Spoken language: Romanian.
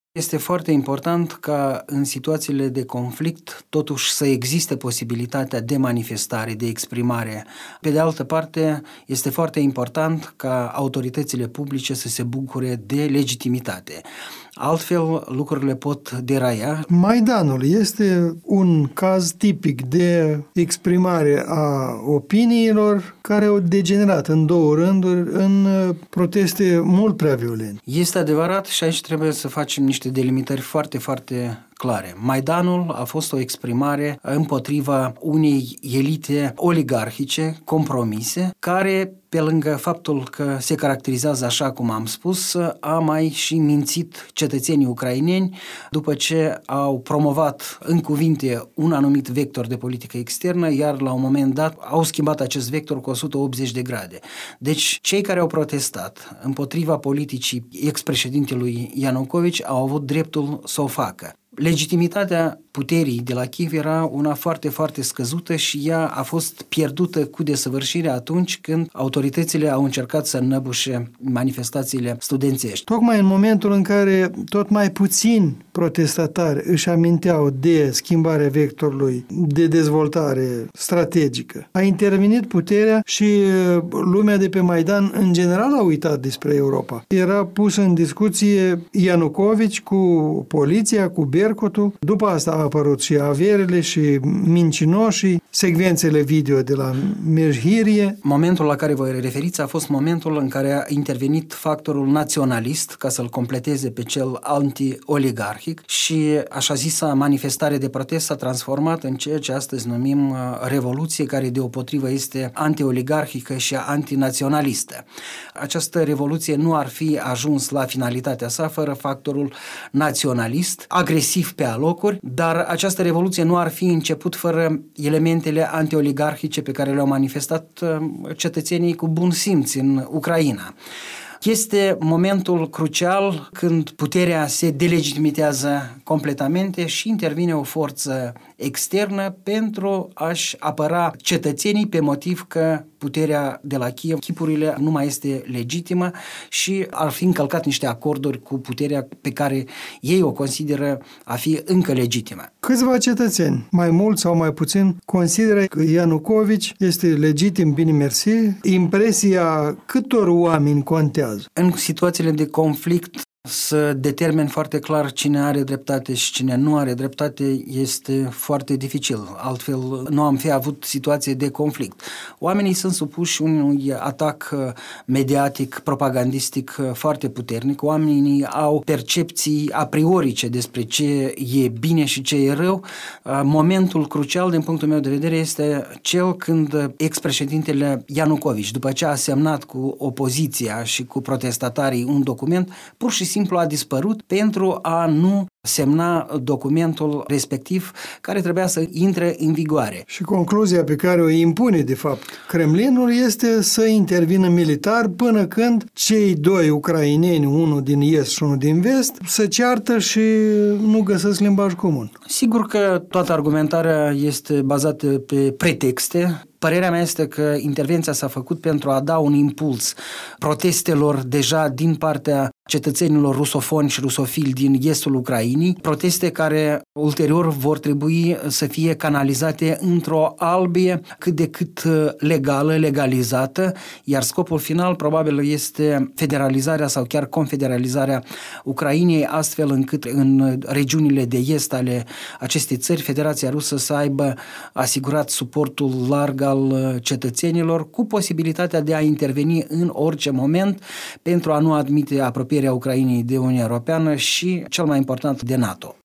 Este foarte important ca în situațiile de conflict totuși să existe posibilitatea de manifestare, de exprimare. Pe de altă parte, este foarte important ca autoritățile publice să se bucure de legitimitate. Altfel, lucrurile pot deraia. Maidanul este un caz tipic de exprimare a opiniilor care au degenerat în două rânduri în proteste mult prea violente. Este adevărat și aici trebuie să facem niște delimitări foarte, foarte clare. Maidanul a fost o exprimare împotriva unei elite oligarhice compromise, care, pe lângă faptul că se caracterizează așa cum am spus, a mai și mințit cetățenii ucraineni după ce au promovat în cuvinte un anumit vector de politică externă, iar la un moment dat au schimbat acest vector cu 180 de grade. Deci, cei care au protestat împotriva politicii ex-președintelui Ianukovici au avut dreptul să o facă. Legitimitatea puterii de la Kiev era una foarte, foarte scăzută și ea a fost pierdută cu desăvârșire atunci când autoritățile au încercat să înăbușe manifestațiile studențești. Tocmai în momentul în care tot mai puțini protestatari își aminteau de schimbarea vectorului de dezvoltare strategică, a intervenit puterea și lumea de pe Maidan în general a uitat despre Europa. Era pus în discuție Ianukovici cu poliția, cu Berkutul. După asta au apărut și averile și mincinoșii, secvențele video de la Mejhirie. Momentul la care vă referiți a fost momentul în care a intervenit factorul naționalist ca să-l completeze pe cel anti-oligarhic și așa zisa manifestare de protest s-a transformat în ceea ce astăzi numim revoluție, care deopotrivă este anti-oligarhică și antinaționalistă. Această revoluție nu ar fi ajuns la finalitatea sa fără factorul naționalist, agresiv pe alocuri, dar această revoluție nu ar fi început fără elementele anti-oligarhice pe care le-au manifestat cetățenii cu bun simț în Ucraina. Este momentul crucial când puterea se delegitimizează completamente și intervine o forță externă pentru a-și apăra cetățenii pe motiv că puterea de la Kiev, chipurile, nu mai este legitimă și ar fi încălcat niște acorduri cu puterea pe care ei o consideră a fi încă legitimă. Câțiva cetățeni, mai mult sau mai puțin, consideră că Ianukovici este legitim, bine mersi. Impresia câtor oameni contează? În situațiile de conflict, să determin foarte clar cine are dreptate și cine nu are dreptate este foarte dificil. Altfel, nu am fi avut situație de conflict. Oamenii sunt supuși unui atac mediatic, propagandistic foarte puternic. Oamenii au percepții a priorice despre ce e bine și ce e rău. Momentul crucial, din punctul meu de vedere, este cel când ex-președintele Ianukovici, după ce a semnat cu opoziția și cu protestatarii un document, pur și simplu a dispărut pentru a nu semna documentul respectiv care trebuia să intre în vigoare. Și concluzia pe care o impune, de fapt, Kremlinul este să intervină militar până când cei doi ucraineni, unul din est și unul din vest, se ceartă și nu găsesc limbaj comun. Sigur că toată argumentarea este bazată pe pretexte. Părerea mea este că intervenția s-a făcut pentru a da un impuls protestelor deja din partea cetățenilor rusofoni și rusofili din estul Ucrainei, proteste care ulterior vor trebui să fie canalizate într-o albie cât de cât legală, legalizată, iar scopul final probabil este federalizarea sau chiar confederalizarea Ucrainei, astfel încât în regiunile de est ale acestei țări, Federația Rusă să aibă asigurat suportul larg al cetățenilor, cu posibilitatea de a interveni în orice moment pentru a nu admite apropierea Ucrainei de Uniunea Europeană și, cel mai important, de NATO.